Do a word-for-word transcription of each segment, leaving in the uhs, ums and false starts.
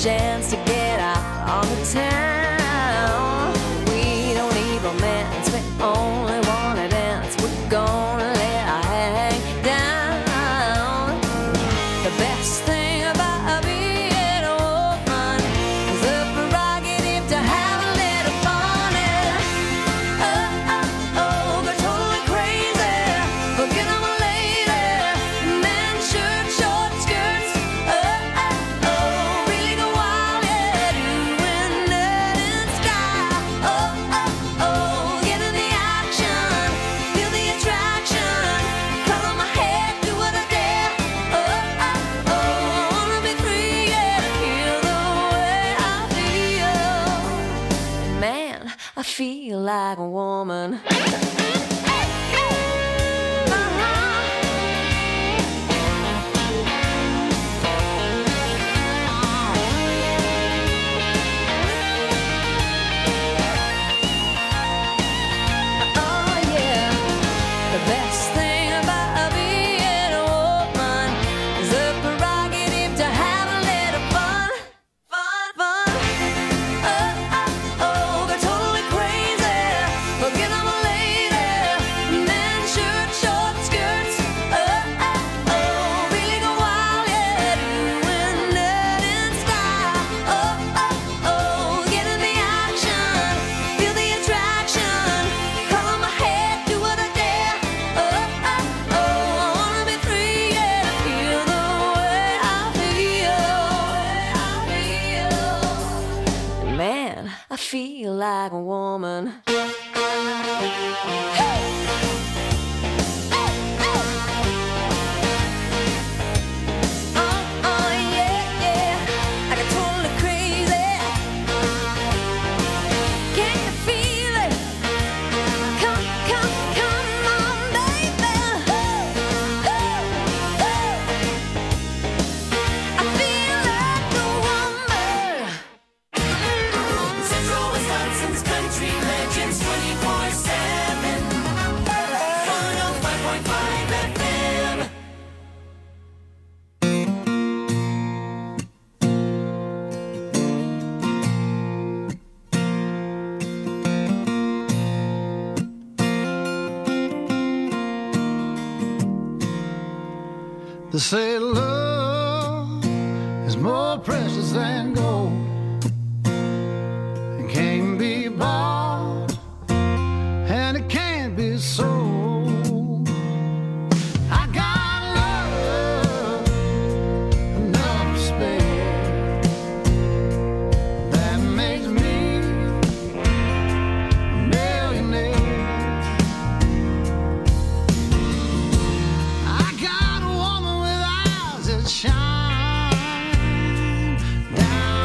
chance to get out on the town. We don't need romance, we only want to dance. We're gonna let our hang down. The best thing about being a woman is the prerogative to have a little fun. And oh, oh, oh, they're totally crazy. Forget I'm a lady. Men, shirt, short skirts. Oh, oh, oh, really go wild, yeah, doing that in style. Oh, oh, oh, get in the action, feel the attraction, color my hair, do what I dare. Oh, oh, oh, I wanna be free, yeah, feel the way I feel. Man, I feel like a woman. Oh yeah, the best thing about being a woman is the prerogative to have a little fun, fun, fun. Oh, oh, oh, they're totally crazy. Forget I'm a lady. Men, shirt, short skirts. Oh, oh, oh, really go wild, yeah, doing that in style. Oh, oh, oh, get in the action, feel the attraction, color my hair, do what I dare. Oh, oh, oh, I wanna be free, yeah, feel the way I feel. Man, I feel like a woman. Oh, oh, yeah, yeah, I got totally crazy. Can you feel it? Come, come, come on, baby. I feel like a woman. Central Wisconsin's country legends twenty-four seven. one oh five point five F M. They say love is more precious than gold and can't be bought and it can't be sold. I got love enough to spare that makes me a millionaire. I got a woman with eyes that shine down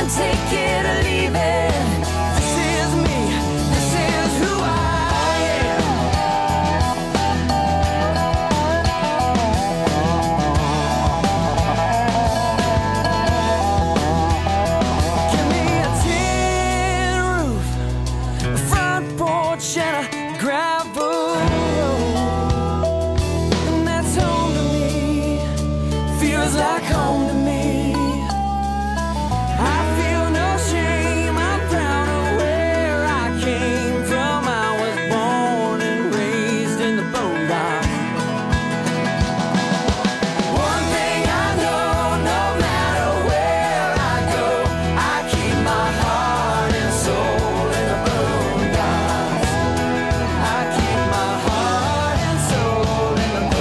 take it or leave it. This is me, this is who I am. Give me a tin roof, a front porch and a gravel road, and that's home to me. Feels like home to me. I feel no shame, I'm proud of where I came from. I was born and raised in the boondocks. One thing I know, no matter where I go, I keep my heart and soul in the boondocks. I keep my heart and soul in the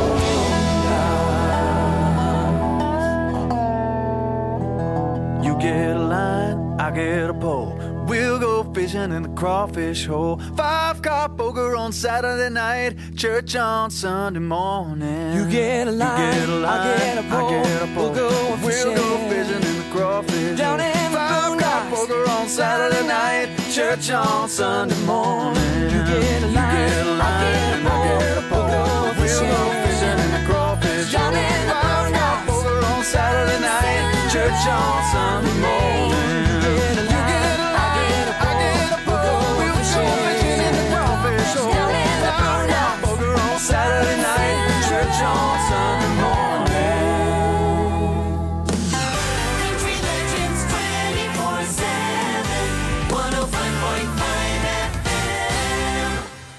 boondocks. You get a line, I get a pole. We'll go fishing in the crawfish hole. Five car poker on Saturday night, church on Sunday morning. You get a line, you get a line, I get a pole. I get a pole. We'll go We'll go fishing. fishing in the crawfish Down hole. in the Five car boondocks. poker on Saturday night, church on Sunday morning. You get a line, you get a line, I get a I get a pole. pole. We'll go We'll go fishing. fishing in the crawfish Down hole. in the Five car boondocks. poker on Saturday night, church on Sunday morning. You get a line, I get a pole. We'll go fishing in the crawfish hole. Down in the boondocks. Poker on Saturday night, church on Sunday morning. Country Legends twenty-four seven, one oh five point five F M.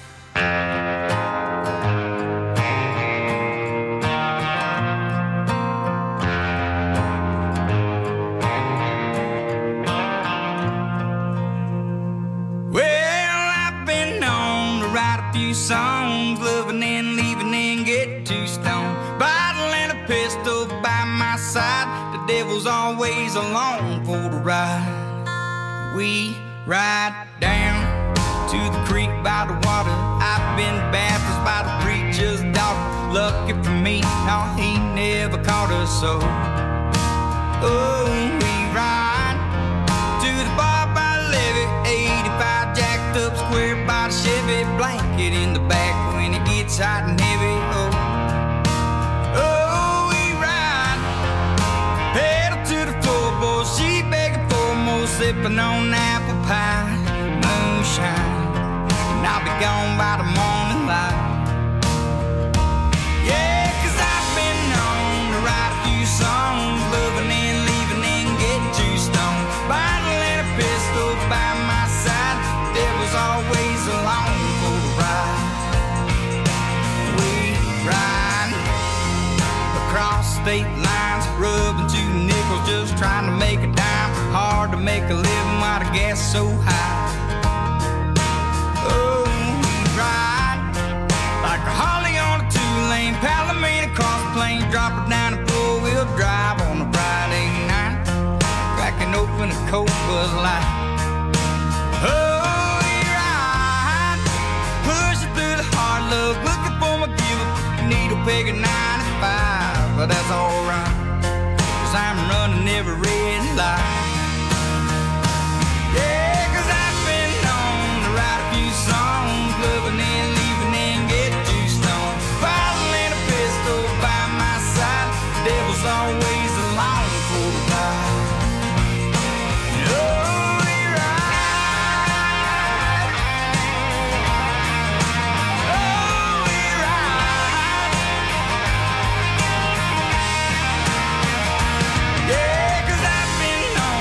Well, I've been known to write a few songs, loving and leaving and get too stoned. Bottle and a pistol by my side, the devil's always along for the ride. We ride down to the creek by the water. I've been baptized by the preacher's daughter. Lucky for me, no, he never caught us so. Oh, we ride to the bar by the levee, eighty-five jacked up square by the Chevy, blanket in the back when it gets hot and heavy. Oh, oh, we ride, pedal to the floorboard, she begging for more, sipping on apple pie, moonshine, and I'll be gone by the morning light. Yeah, 'cause I've been known to write a few songs, loving and leaving and get too stoned. Bottle and a pistol by my side, devil's always along for the ride. We ride across state lines, rubbing two nickels, just trying to make a dime. Hard to make a living while the gas is so high. Oh, we ride like a Harley on a two-lane Palomino cross plane, drop it down a four-wheel drive on a Friday night, cracking open a Coke Bud Light. Oh, we ride, pushing through the hard luck, looking for my give-up, needle peg at ninety-five, but that's alright, 'cause I'm running every red light. Yeah, 'cause I've been known to write a few songs, loving and leaving and get too stoned. Bottle and a pistol by my side, devil's always along for the ride. Oh, we ride. Oh, we ride. Yeah, 'cause I've been known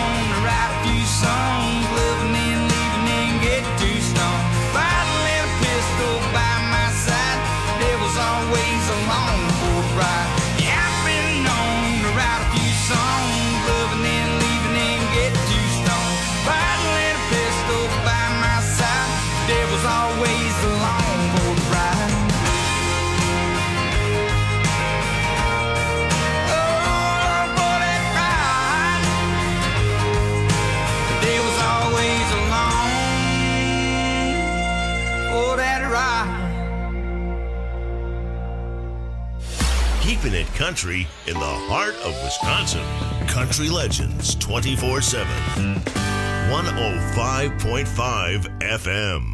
country in the heart of Wisconsin. Country Legends twenty-four seven. one oh five point five F M.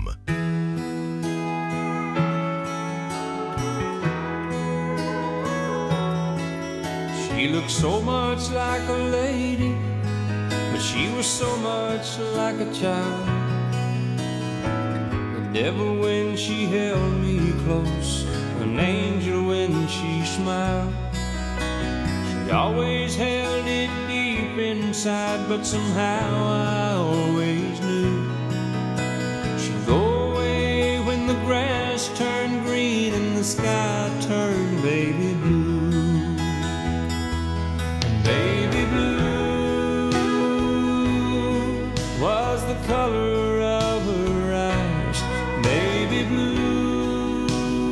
She looked so much like a lady, but she was so much like a child. The devil when she held me close, an angel when she smiled. She always held it deep inside, but somehow I always knew she'd go away when the grass turned green and the sky turned baby blue. Baby blue was the color of her eyes. Baby blue,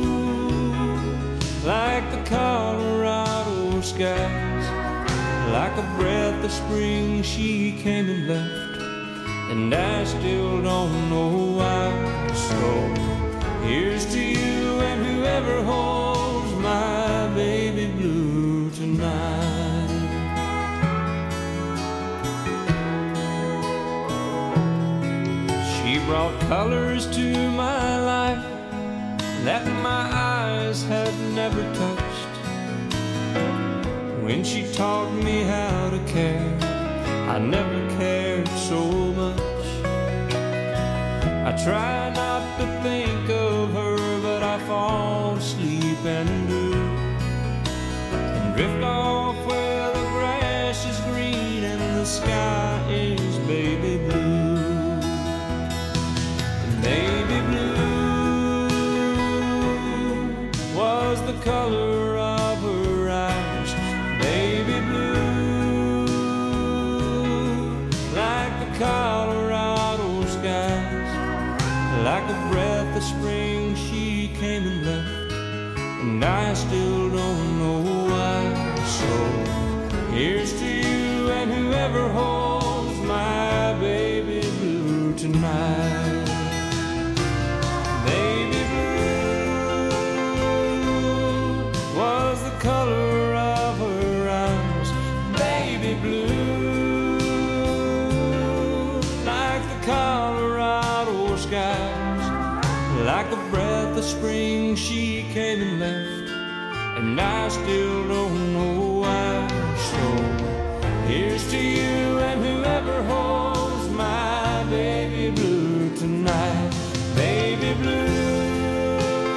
like the Colorado skies. Like a breath of spring she came and left, and I still don't know why. So here's to you and whoever holds my baby blue tonight. She brought colors to my life that my eyes had never touched. When she taught me how to care, I never cared so much. I try not to think of her, but I fall asleep and do, and drift off where the grass is green and the sky is baby blue. Baby blue was the color of her eyes. Baby blue, like the Colorado skies. Like a breath of spring she came and left, and I still don't know why. So here's to you and whoever holds my baby blue tonight. Baby blue was the color of her eyes. Baby blue, like the Colorado skies. Like a breath of spring she came and left, and I still don't know why. So here's to you and whoever holds my baby blue tonight. Baby blue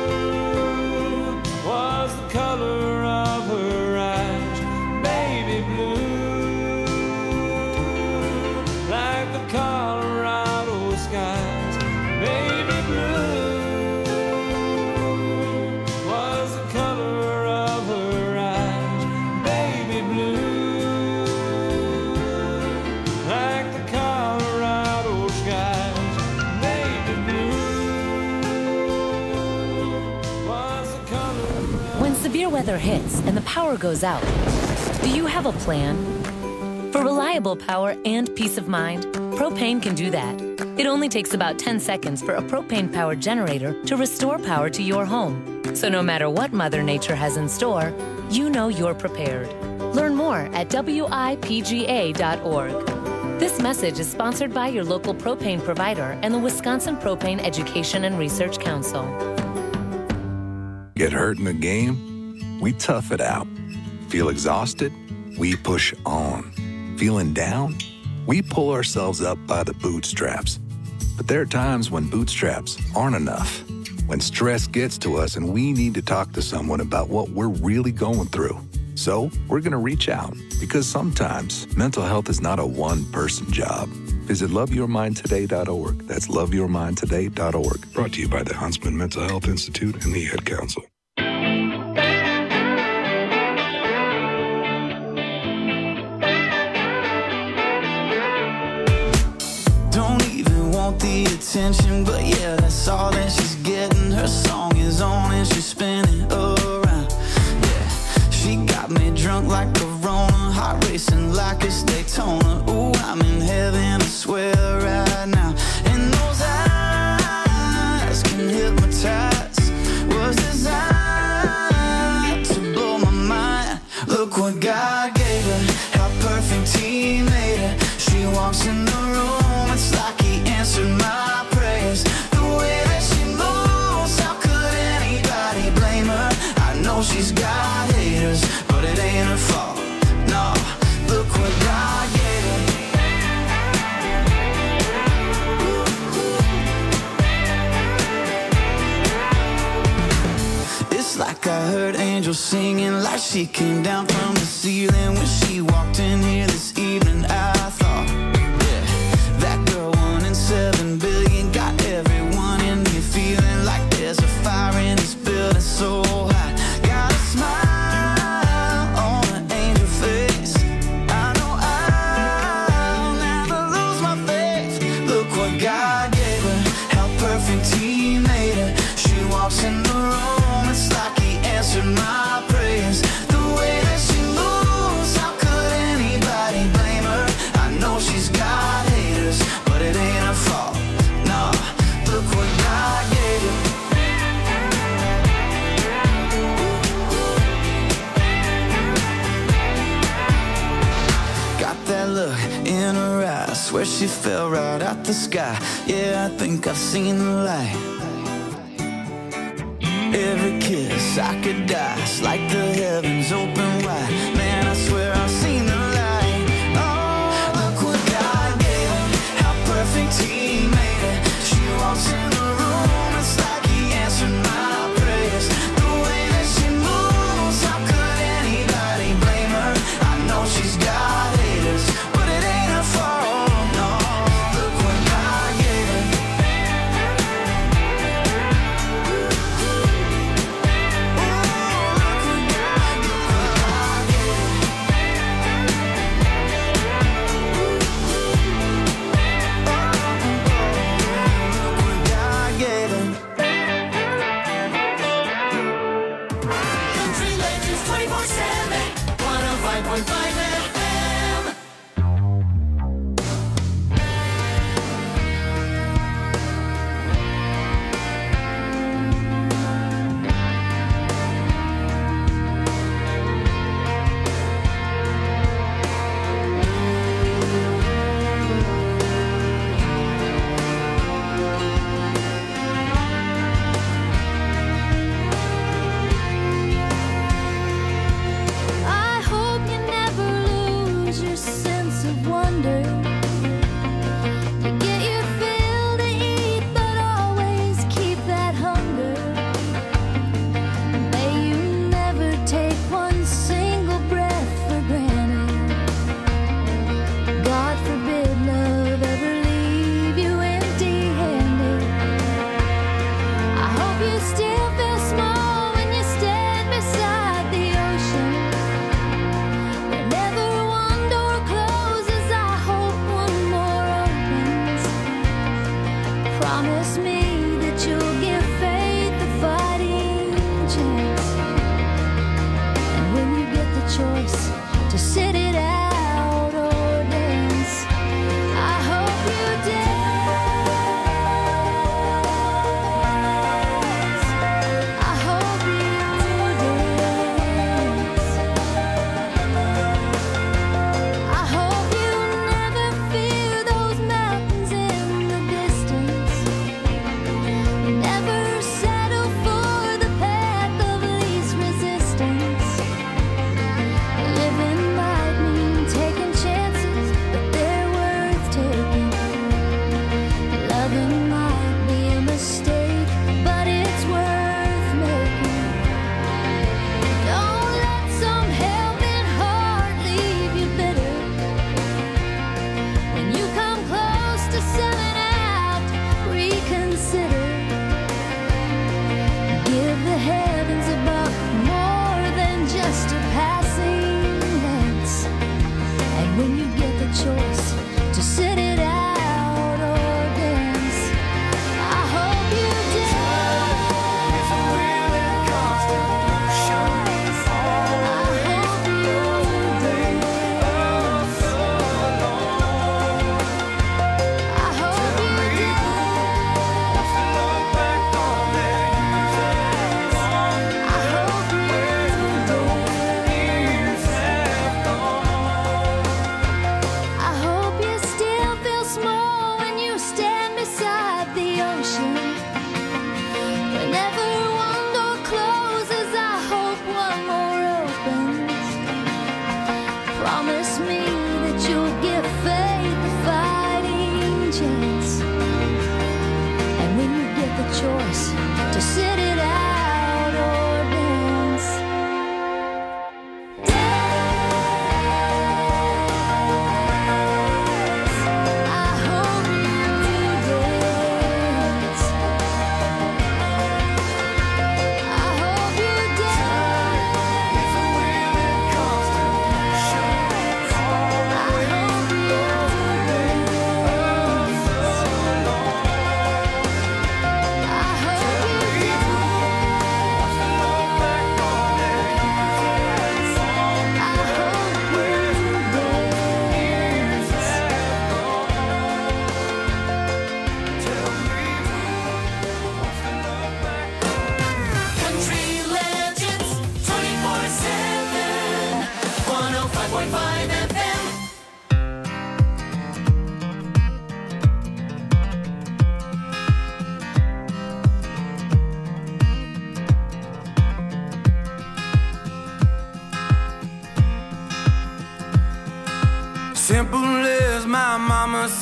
was the color of her eyes. Baby blue, like the Colorado skies. Baby blue was the color of her eyes. Baby blue, like the Colorado skies. Baby blue. When severe weather hits and the power goes out, do you have a plan? For reliable power and peace of mind, Propane can do that. It only takes about ten seconds for a propane-powered generator to restore power to your home. So no matter what Mother Nature has in store, you know you're prepared. Learn more at W I P G A dot org. This message is sponsored by your local propane provider and the Wisconsin Propane Education and Research Council. Get hurt in the game? We tough it out. Feel exhausted? We push on. Feeling down? We pull ourselves up by the bootstraps. But there are times when bootstraps aren't enough. When stress gets to us and we need to talk to someone about what we're really going through. So we're going to reach out, because sometimes mental health is not a one-person job. Visit love your mind today dot org. That's love your mind today dot org. Brought to you by the Huntsman Mental Health Institute and the Ad Council. Don't even want the attention, but yeah, that's all that she's getting. Her song is on and she's spinning around. Yeah, she got me drunk like Corona, heart racing like it's Daytona. Ooh, I'm in heaven, I swear right now. And those eyes can hypnotize, was designed to blow my mind. the room, it's like he answered my prayers. The way that she moves, how could anybody blame her? I know she's got haters, but it ain't her fault. No, look what God gave her. It's like I heard angels singing, like she came down from the ceiling when she walked in here this evening. I thought, yeah, that girl one in seven billion got everyone in me feeling like there's a fire in this building so hot. Got a smile on an angel face. I know I'll never lose my faith. Look what God gave her, how perfect He made her. She walks in the room, it's like He answered my prayers. The way that she moves, how could anybody blame her? I know she's got haters, but it ain't her fault. No, look what God gave her. Got that look in her eyes, swear she fell right out the sky. Yeah, I think I've seen the light. Every kiss I could die, it's like the heavens open wide. Man, I swear I've seen the light. Oh, look what God gave her, how perfect He made her. She walks in the room, it's like He answered my prayers. The way that she moves, how could anybody blame her? I know she's got haters, but it ain't her fault. No, look what God gave her. Ooh, look what God, look what God gave her.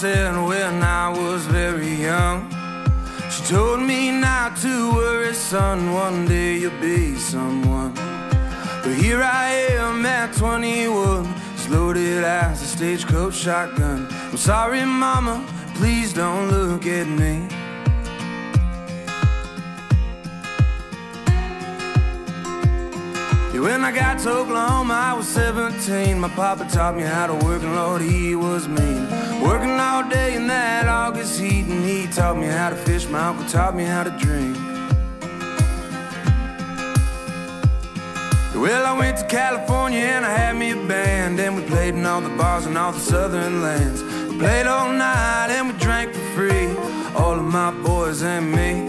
said when I was very young. She told me not to worry, son, one day you'll be someone. But here I am at twenty-one, as loaded as a stagecoach shotgun. I'm sorry, mama, please don't look at me. Yeah, when I got to Oklahoma, I was seventeen. My papa taught me how to work, and Lord, he was mean. Working all day in that August heat, and he taught me how to fish. My uncle taught me how to drink. Well, I went to California and I had me a band, and we played in all the bars in all the southern lands. We played all night and we drank for free, all of my boys and me.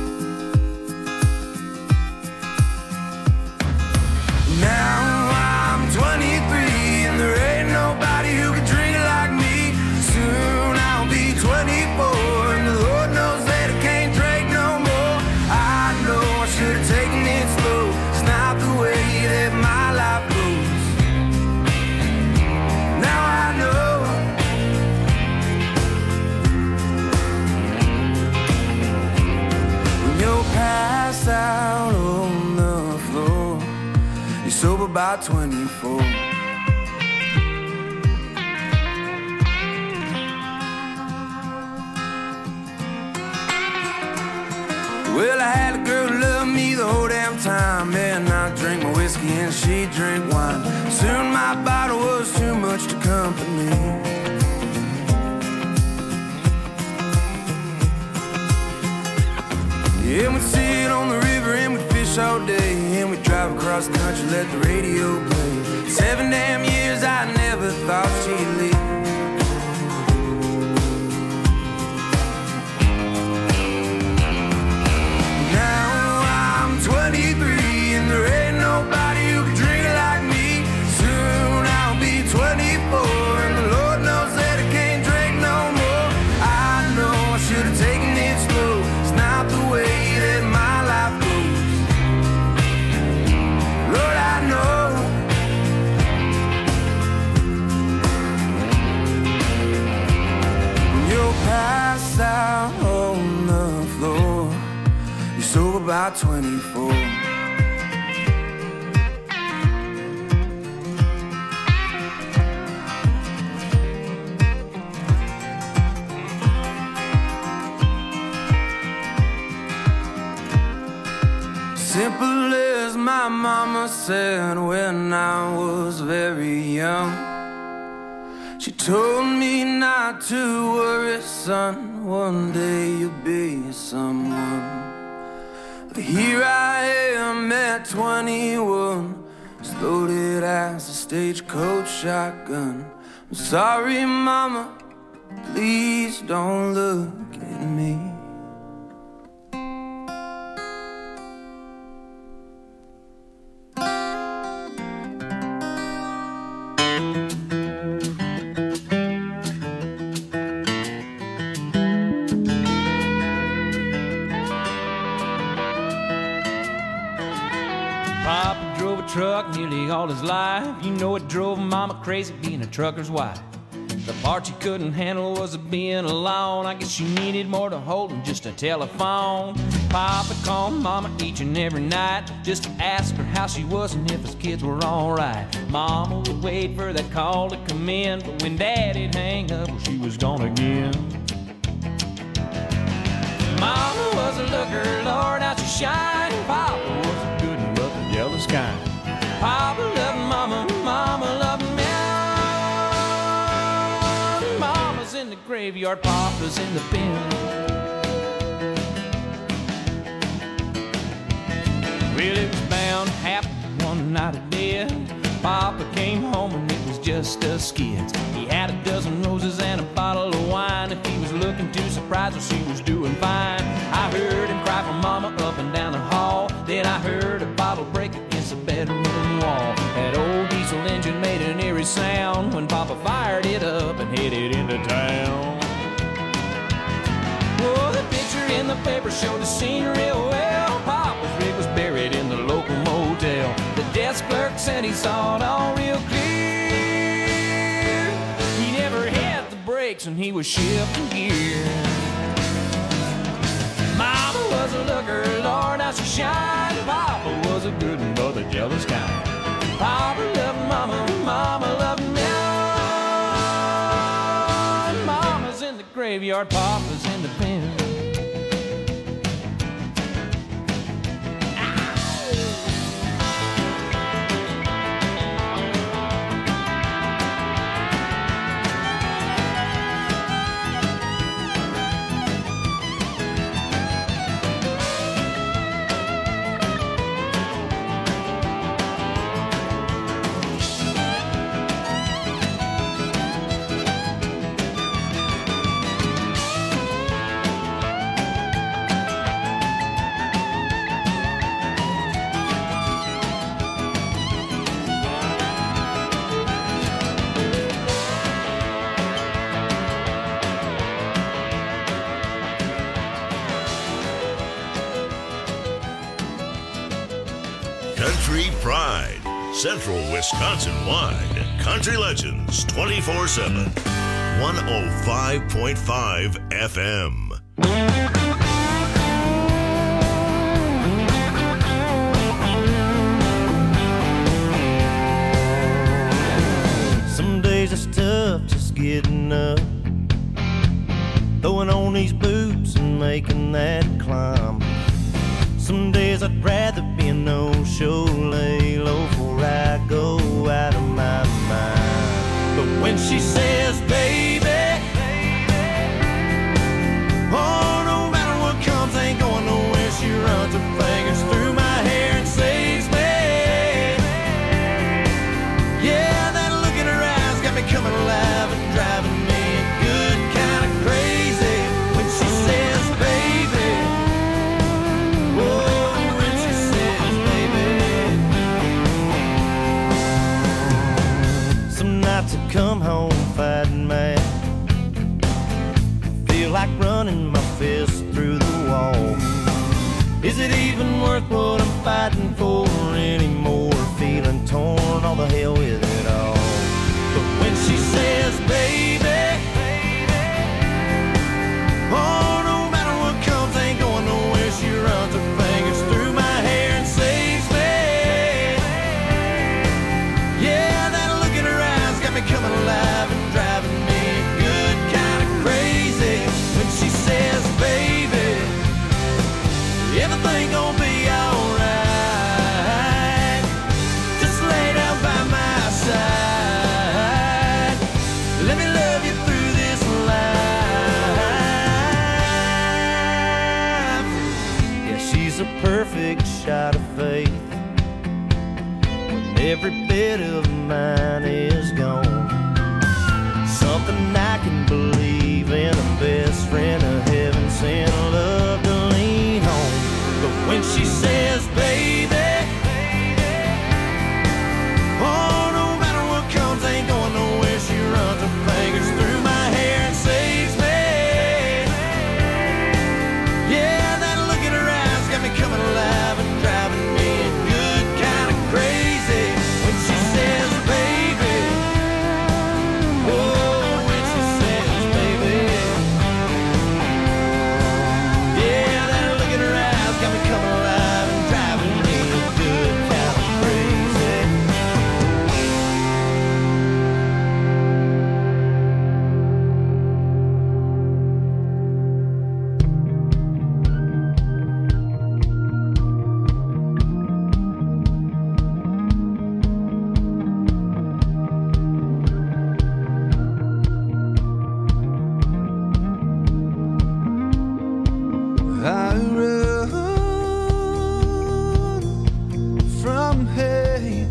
Now I'm twenty-three and there ain't nobody who can drink like me. Soon I'll be twenty-four and the Lord knows that I can't drink no more. I know I should have taken it slow, it's not the way that my life goes. Now I know. When you're passed out on the floor, you're sober by twenty-four. Well, I had a girl who loved me the whole damn time, and I drank my whiskey and she drank wine. Soon my bottle was too much to company. Yeah, we'd sit on the river and we'd fish all day, and we'd drive across the country, let the radio play. Seven damn years I never thought she'd leave. twenty-three and there ain't nobody who can drink like me. Soon I'll be twenty-four and the Lord knows that I can't drink no more. I know I should have taken it slow, it's not the way that my life goes. Lord, I know. When you're passed out on the floor, you're sober by twenty-four. Simple as my mama said when I was very young. She told me not to worry, son, one day you'll be someone. But here I am at twenty-one, as loaded as a stagecoach shotgun. I'm sorry, mama, please don't look at me. Papa drove a truck nearly all his life. You know it drove Mama crazy being a trucker's wife. The part she couldn't handle was being alone. I guess she needed more to hold than just a telephone. Papa called Mama each and every night just to ask her how she was and if his kids were alright. Mama would wait for that call to come in, but when Daddy'd hang up, well, she was gone again. Mama was a looker, Lord, how she shined. Papa was a good and rough and jealous kind. Papa loved Mama, Mama loved me. Mama's in the graveyard, Papa's in the bin. Well, it was bound to happen one night of death. Papa came home and it was just us kids. He had a dozen roses and a bottle of wine. If he was looking too surprised, well, she was doing fine. I heard him cry for Mama up and down the hall. Then I heard a bottle break against the bedroom wall. That old diesel engine made an eerie sound when Papa fired it up and headed into town. Oh, the picture in the paper showed the scene real well. Papa's rig was buried in the local motel. The desk clerk said he saw it all real clear. He never had the brake brakes and he was shifting gear. Mama was a looker, Lord, how she shined. Papa was a good one, but the jealous kind. Papa loved Mama, Mama loved me. Mama's in the graveyard, Papa's in the pen. Country Pride, Central Wisconsin-wide. Country Legends twenty-four seven. one oh five point five F M. Some days it's tough just getting up, throwing on these boots and making that climb. Some days I'd rather be a no-show, lay low before I go out of my mind. But when she says, baby, oh, no matter what comes, ain't going nowhere. She runs her fingers through my hair and saves me. Yeah, that look in her eyes got me coming alive and driving me good kind of crazy. When she says, baby, oh, when she says, baby. Some nights I come home fighting mad, feel like running my fist through the wall. Is it even worth what I'm fighting for anymore? Feeling torn, all the hell with it all. But when she says, baby, oh, no matter what comes, ain't going nowhere. She runs her fingers through my hair and saves me. Yeah, that look in her eyes got me coming alive and driving me good kind of crazy. When she says, baby, everything gonna be alright. Just lay down by my side. Let me love you through this life. Yeah, she's a perfect shot of faith when every bit of mine is gone. Something I can believe in, a best friend of heaven sent, love to lean on. But when she says, baby, oh, no matter what comes, ain't going nowhere. She runs her fingers through my hair and saves me. Yeah, that look in her eyes got me coming alive and driving me good kind of crazy. When she says, baby, oh, when she says, baby, yeah, that look in her eyes got me coming alive and driving me good kind of crazy. I run from hate.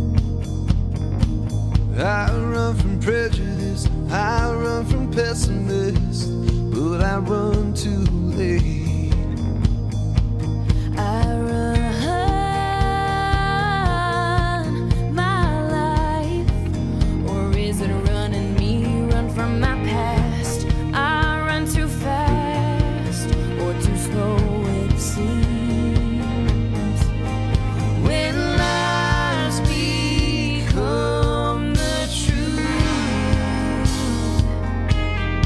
I run from prejudice. I run from pessimists. But I run too late. I run my life, or is it running me? Run from my past. I run too fast, or too slow it seems. When lies become the truth,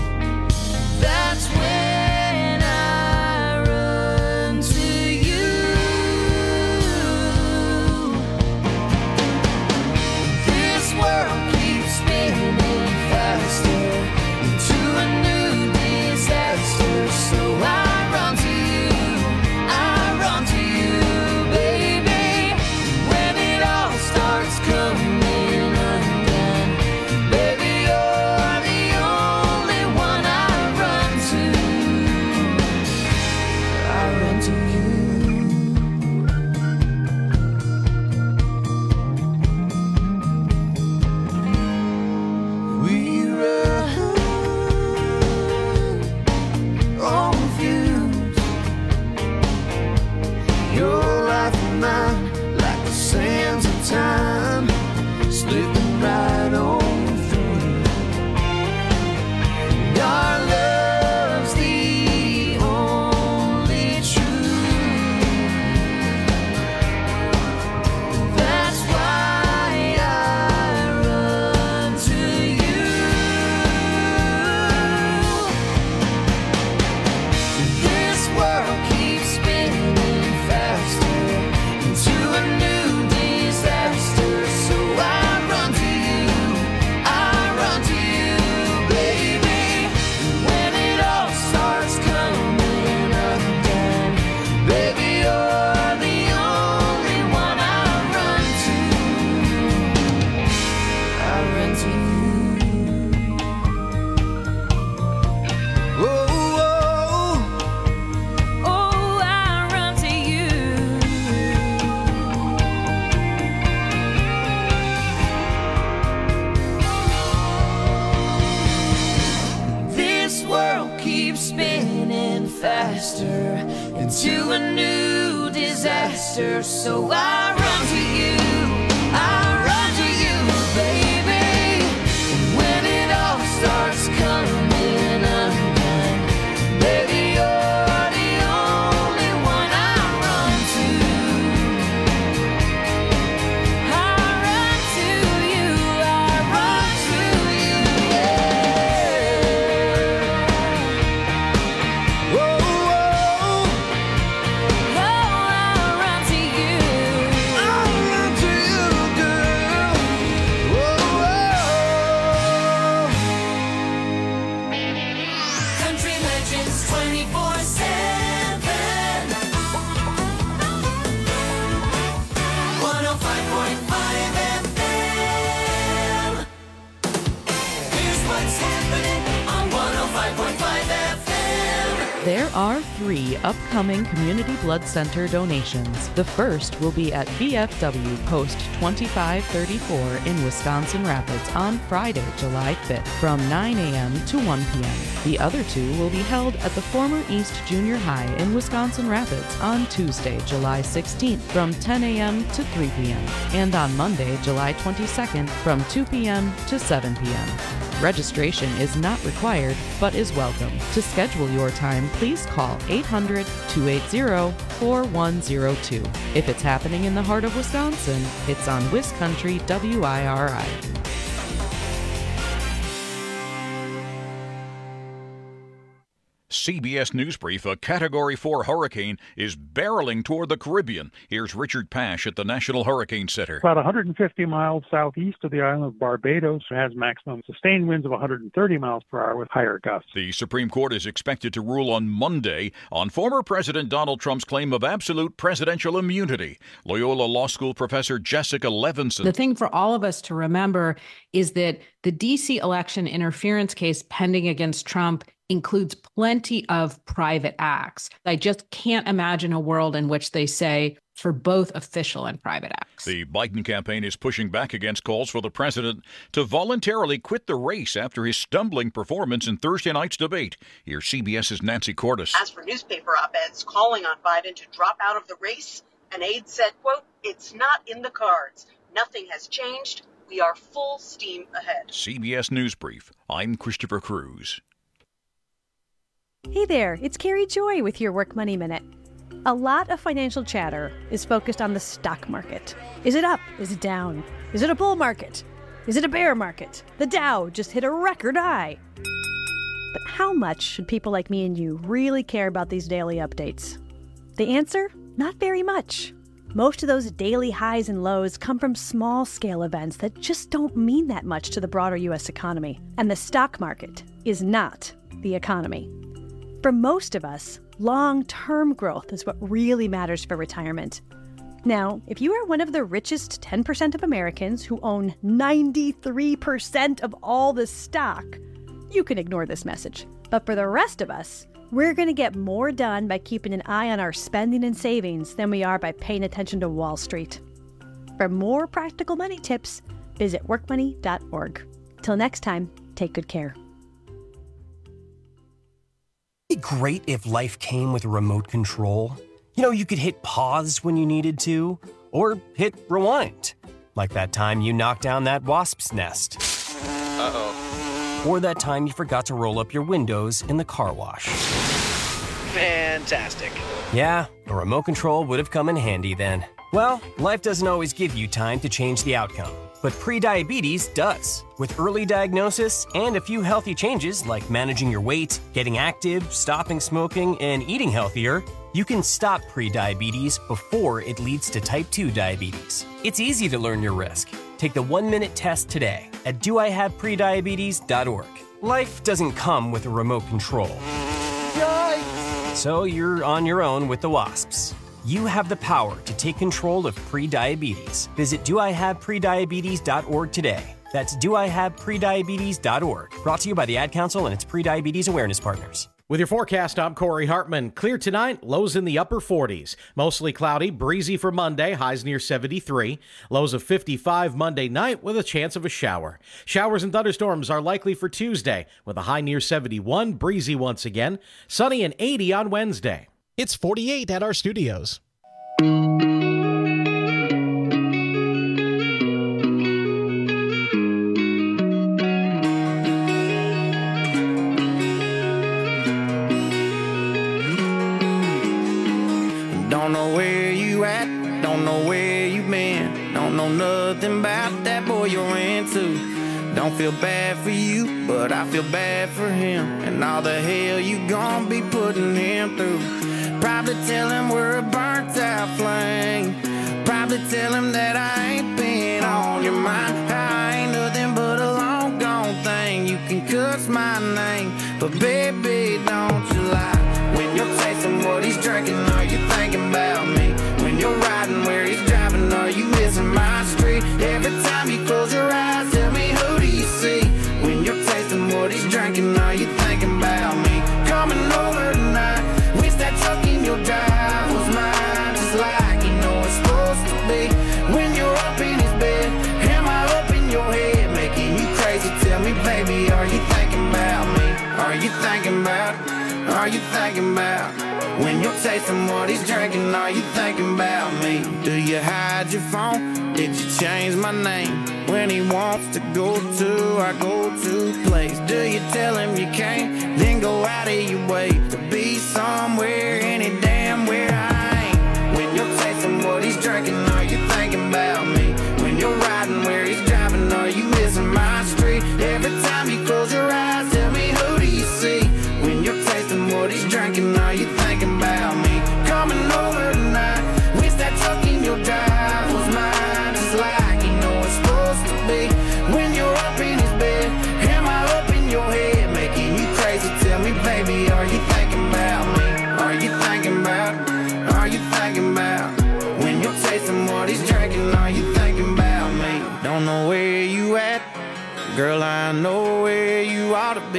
spinning faster into a new disaster. So I run to you, I run to you, baby. And when it all starts coming undone, baby, you're the only one I run to. I run to you, I run to you, yeah. Whoa, whoa. Oh, I run to you. I run to you, girl. Whoa, whoa. Country Legends twenty-four seven. one oh five point five F M. Here's what's happening on one oh five point five F M. There are three upcoming Community Blood Center donations. The first will be at V F W Post twenty-five thirty-four in Wisconsin Rapids on Friday, July fifth, from nine a.m. to one p.m. The other two will be held at the former East Junior High in Wisconsin Rapids on Tuesday, July sixteenth, from ten a.m. to three p.m., and on Monday, July twenty-second, from two p.m. to seven p.m. Registration is not required, but is welcome. To schedule your time, please call eight hundred, two eight zero, four one zero two. If it's happening in the heart of Wisconsin, it's on WisCountry W I R I. C B S News Brief, a Category four hurricane is barreling toward the Caribbean. Here's Richard Pash at the National Hurricane Center. About one hundred fifty miles southeast of the island of Barbados, has maximum sustained winds of one hundred thirty miles per hour with higher gusts. The Supreme Court is expected to rule on Monday on former President Donald Trump's claim of absolute presidential immunity. Loyola Law School professor Jessica Levinson. The thing for all of us to remember is that the D C election interference case pending against Trump includes plenty of private acts. I just can't imagine a world in which they say for both official and private acts. The Biden campaign is pushing back against calls for the president to voluntarily quit the race after his stumbling performance in Thursday night's debate. Here's CBS's Nancy Cordes. As for newspaper op-eds calling on Biden to drop out of the race, an aide said, quote, "It's not in the cards. Nothing has changed. We are full steam ahead." C B S News Brief. I'm Christopher Cruz. Hey there, it's Carrie Joy with your Work Money Minute. A lot of financial chatter is focused on the stock market. Is it up? Is it down? Is it a bull market? Is it a bear market? The Dow just hit a record high. But how much should people like me and you really care about these daily updates? The answer? Not very much. Most of those daily highs and lows come from small-scale events that just don't mean that much to the broader U S economy. And the stock market is not the economy. For most of us, long-term growth is what really matters for retirement. Now, if you are one of the richest ten percent of Americans who own ninety-three percent of all the stock, you can ignore this message. But for the rest of us, we're going to get more done by keeping an eye on our spending and savings than we are by paying attention to Wall Street. For more practical money tips, visit work money dot org. Till next time, take good care. It'd be great if life came with a remote control. You know, you could hit pause when you needed to, or hit rewind. Like that time you knocked down that wasp's nest. Uh-oh. Or that time you forgot to roll up your windows in the car wash. Fantastic. Yeah, a remote control would have come in handy then. Well, life doesn't always give you time to change the outcome. But prediabetes does. With early diagnosis and a few healthy changes like managing your weight, getting active, stopping smoking, and eating healthier, you can stop prediabetes before it leads to type two diabetes. It's easy to learn your risk. Take the one-minute test today at do I have prediabetes dot org. Life doesn't come with a remote control. Yikes! So you're on your own with the wasps. You have the power to take control of prediabetes. Visit do I have prediabetes dot org today. That's do I have prediabetes dot org. Brought to you by the Ad Council and its prediabetes awareness partners. With your forecast, I'm Corey Hartman. Clear tonight, lows in the upper forties. Mostly cloudy, breezy for Monday, highs near seventy-three. Lows of fifty-five Monday night with a chance of a shower. Showers and thunderstorms are likely for Tuesday with a high near seventy-one, breezy once again. Sunny and eighty on Wednesday. It's forty-eight at our studios. Don't know where you at, don't know where you been. Don't know nothing about that boy you're into. Don't feel bad for you, but I feel bad for him. And all the hell you gon' be putting him through. Probably tell him we're a burnt out flame. Probably tell him that I ain't been on your mind. I ain't nothing but a long gone thing. You can cuss my name, but baby, don't you lie. When you're tasting what he's drinking, are you thinking about me? When you're riding where he's driving, are you missing my street? Every time you close your eyes, tell me, who do you see? When you're tasting what he's drinking, are you thinking about me? Coming over tonight, wish that truck in your drive was mine, just like you know it's supposed to be. When you're up in his bed, am I up in your head, making you crazy? Tell me, baby, are you thinking about me? Are you thinking about, are you thinking about? When you're tasting what he's drinking, are you thinking about me? Do you hide your phone? Did you change my name? When he wants to go to our go-to place, do you tell him you can't? Then go out of your way to be somewhere, any damn where I ain't. When you're tasting what he's drinking, are you thinking about me? When you're riding where he's driving, are you missing my street? Every time you close your eyes, tell me, who do you see? When you're tasting what he's drinking, are you thinking about me? Coming over tonight, wish that truck in your drive was mine, just like you know it's supposed to be. When you're up in his bed, am I up in your head, making you crazy? Tell me, baby, are you thinking about me? Are you thinking about, are you thinking about? When you're tasting what he's drinking, are you thinking about me? Don't know where you at, girl, I know where you ought to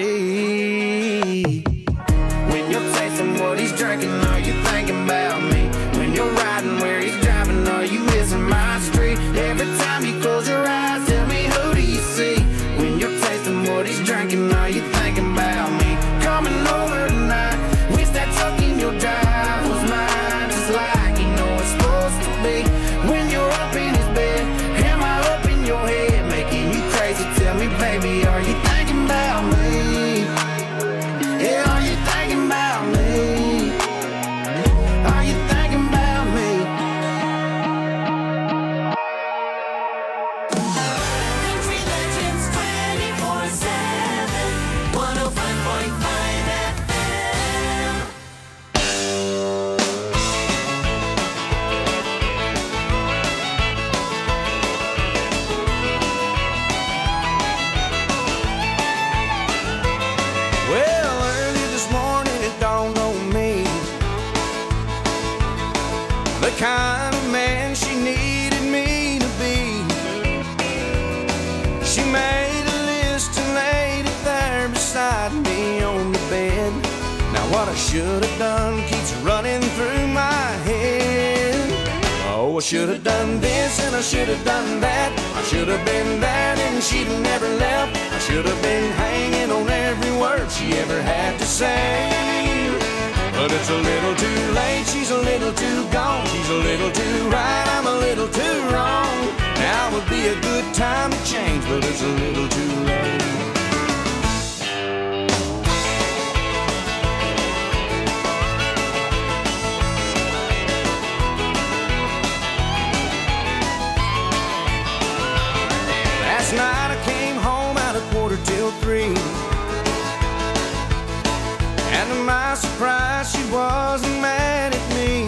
be. When you're tasting what he's drinking, are you thinking about me? When you're riding where he's driving, are you missing my street? Every time you close your eyes, tell me, who do you see? When you're tasting what he's drinking, are you thinking about me? Coming over tonight, wish that truck in your drive was mine, just like you know it's supposed to be. When you're up in his bed, am I up in your head, making you crazy? Tell me, baby, are you thinking about me? Yeah, are you thinking about me? Are you thinking about me? Country Legends twenty-four seven, one oh five point five F M. Well, early this morning it dawned on me, the kind of man she needed me to be. She made a list and laid it there beside me on the bed. Now what I should have done keeps running through my head. Oh, I should have done this and I should have done that. I should have been there and she'd have never left. I should have been hanging on every word she ever had to say. But it's a little too late, she's a little too gone. She's a little too right, I'm a little too wrong. Now would be a good time to change, but it's a little too late. Last night I came home at a quarter till three, and to my surprise she wasn't mad at me.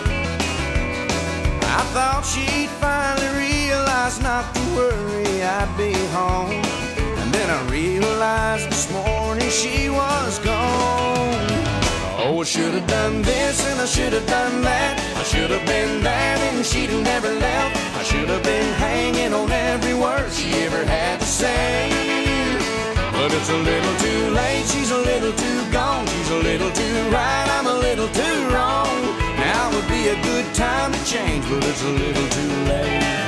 I thought she'd finally realize not to worry, I'd be home. And then I realized this morning she was gone. Oh, I should have done this and I should have done that. I should have been there and she'd have never left. I should have been hanging on every word she ever had to say. But But it's a little too late, she's a little too gone. She's a little too right, I'm a little too wrong. Now would be a good time to change, but it's a little too late.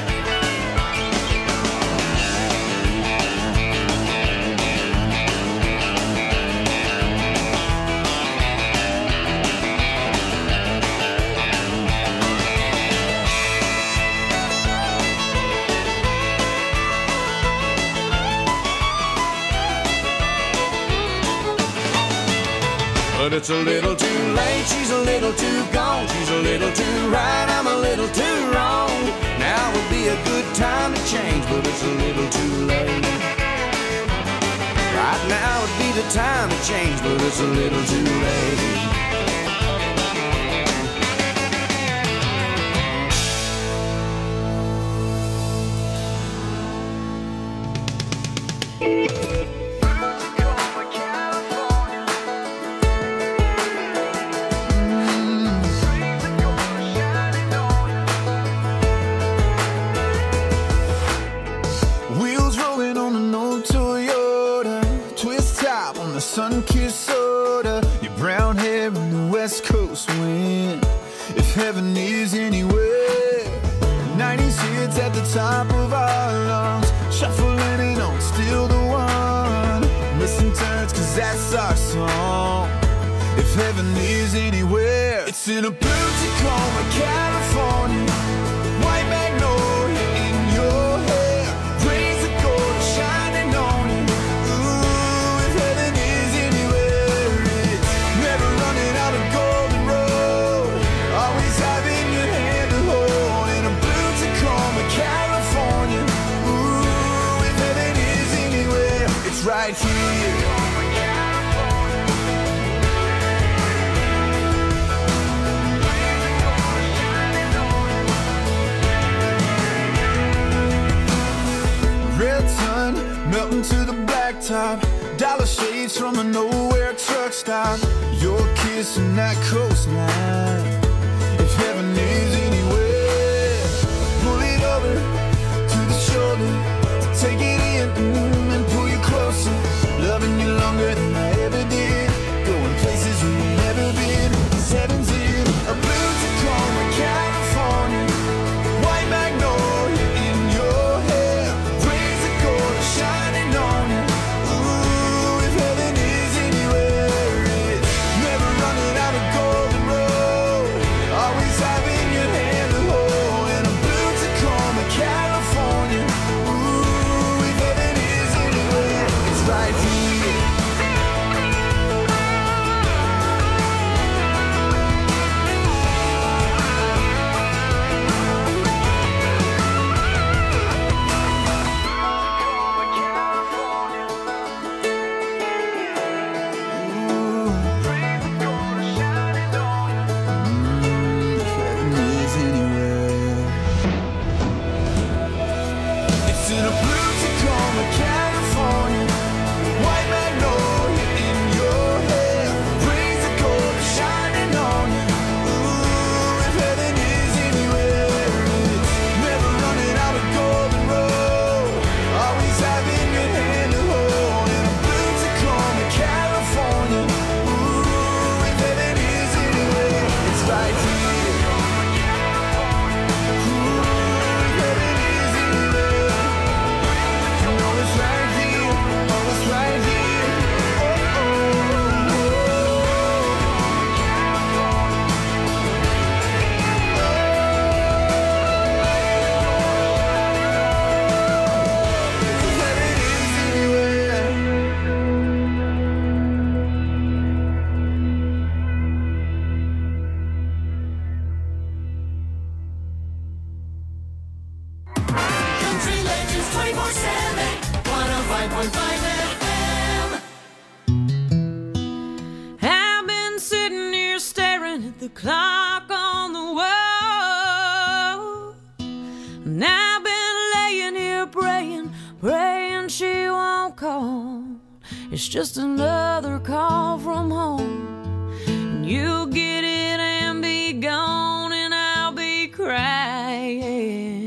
But it's a little too late, she's a little too gone. She's a little too right, I'm a little too wrong. Now would be a good time to change, but it's a little too late. Right now would be the time to change, but it's a little too late. Sun-kissed soda, your brown hair in the west coast wind. If heaven is anywhere, nineties hits at the top of our lungs, shuffling it on, still the one. Missing turns, cause that's our song. If heaven is anywhere, it's in a blue Tacoma, California. White magnolia in your hair, rays of gold shining on you. Right here. Red sun melting to the blacktop, dollar shades from a nowhere truck stop. Your kiss and that coastline. If heaven is anywhere, pull it over to the shoulder, take it in. Mm. Closer, loving you longer than I ever did, going places we've never been. Heaven's in a blue Tacoma, California. White magnolia in your hair, rays of gold are shining on you. Ooh, if heaven is anywhere, it's never running out of golden road, always having your hand to hold. In a blue Tacoma, California. Ooh, if heaven is anywhere, right here. It's in a blue Tacoma, California. White magnolia in your hair, rays of gold are shining on you. Ooh, if heaven is anywhere, it's never running out of golden road, always having your hand to hold. In a blue Tacoma, California. Ooh, if heaven is anywhere, it's right here. Ooh, if heaven is anywhere, you know it's right here. Oh, it's right here. Country Legends twenty-four seven, one oh five point five F M. I've been sitting here staring at the clock on the wall, and I've been laying here praying, praying she won't call. It's just another call from home, and you'll get it and be gone, and I'll be crying.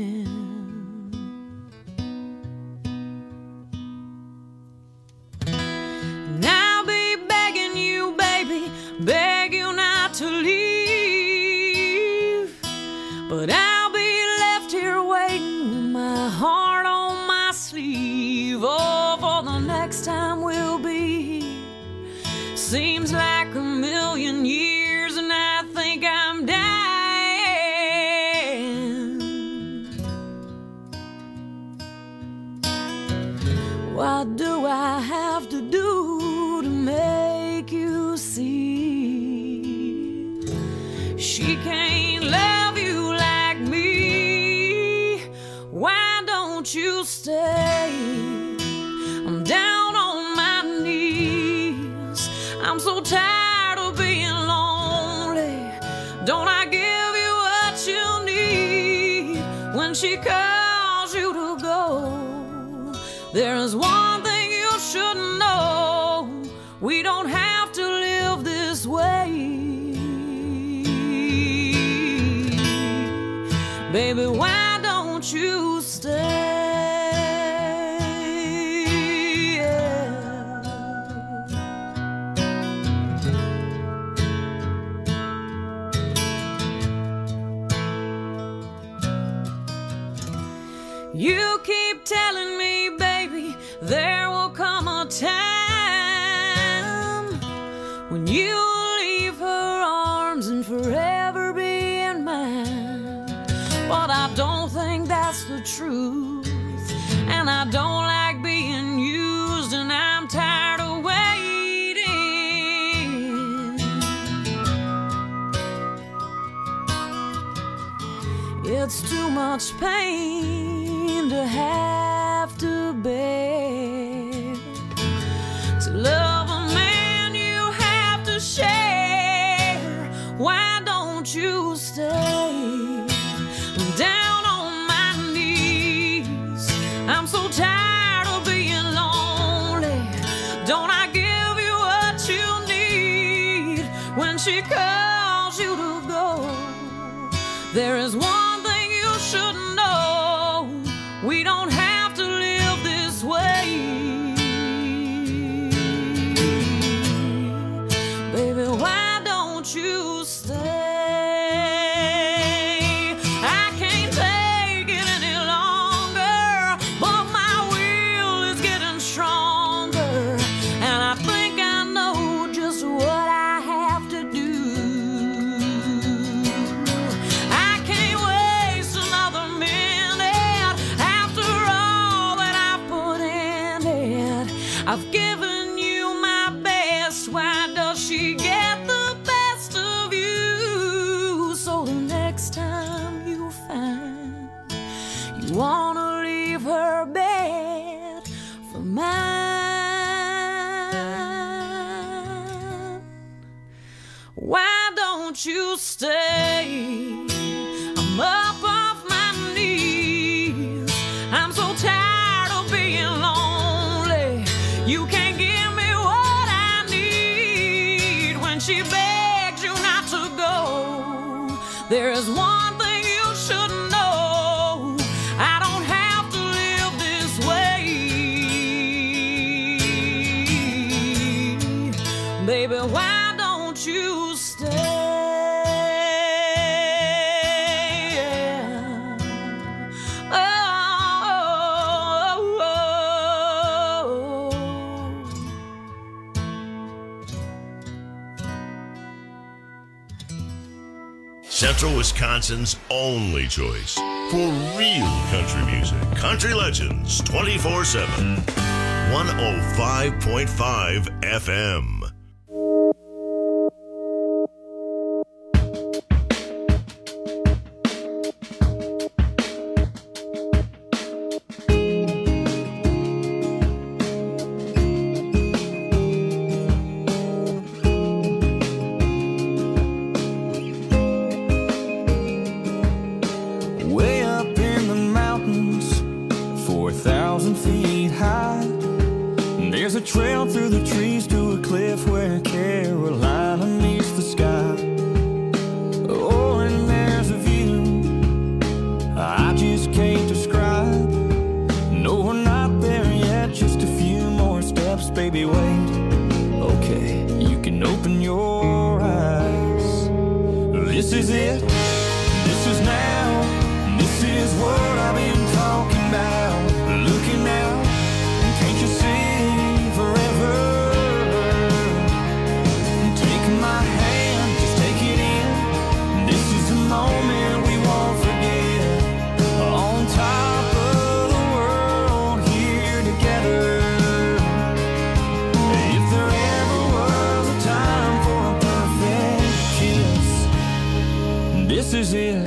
She can't love you like me. Why don't you stay? I'm down on my knees. I'm so tired of being lonely. Don't I give you what you need when she calls you to go? There is one thing you should know. We don't have to live this way. Baby, why don't you stay? You keep telling me, baby, there will come a time when you leave her arms and forever be in mine. But I don't think that's the truth, and I don't like being used, and I'm tired of waiting. It's too much pain to have to bear. To love a man you have to share. Why don't you stay? I'm down on my knees. I'm so tired of being lonely. Don't I give you what you need when she calls you to go? There is one thing you should know. We don't have to live this way. Baby, why don't you stay? I can't take it any longer, but my will is getting stronger, and I think I know just what I have to do. I can't waste another minute after all that I've put in it. I've given you my best. Why does she get the best of you? So the next time you find you wanna leave her bed for mine, why don't you stay? I'm up off my knees. I'm so tired of being lonely. You can't give me what I need when she begs you not to go. There is one thing you should know. I don't have to live this way. Baby, why don't you stay? Oh, oh, oh, oh. Central Wisconsin's only choice for real country music. Country Legends twenty-four seven. one oh five point five F M. Way up in the mountains, four thousand feet high. There's a trail through the trees to a cliff where Carolina meets the sky. Oh, and there's a view I just can't describe. No, we're not there yet, just a few more steps, baby, wait. Okay, you can open your eyes. This is it, this is now. This is what I've been talking about. Looking out, can't you see forever? Take my hand, just take it in. This is a moment we won't forget. On top of the world, here together. If there ever was a time for a this is it.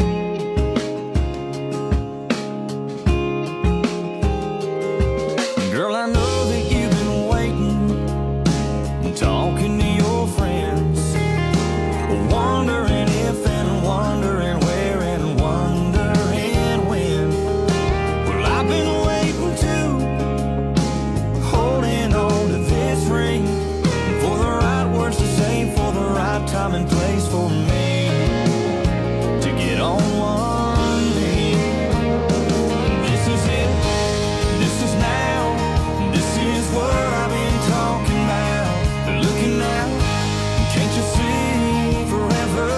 Girl, I know that you've been waiting, talking to your friends, wondering if and wondering where and wondering when. Well, I've been waiting too, holding on to this ring, for the right words to say, for the right time and place for me to get on one knee. This is it, this is now, this is what I've been talking about. Looking out, can't you see forever?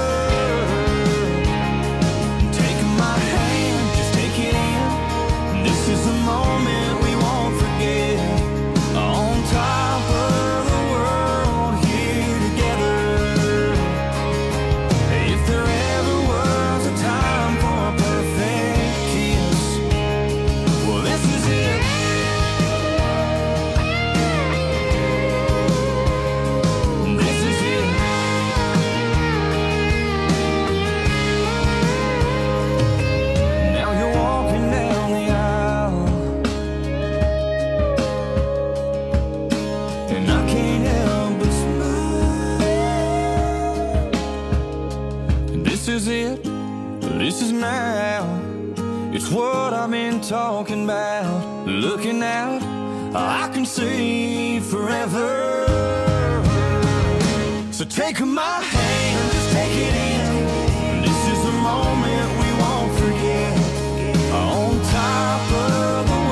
Taking my hand, just take it in. This is a moment we won't forget. On top of the world here together. If there ever was a time for a perfect kiss, well, this is it. This is it. Now you're walking down the aisle, and I can't help but smile. This is it, this is now. It's what I've been talking about. Looking out, I can see forever. So take my hand.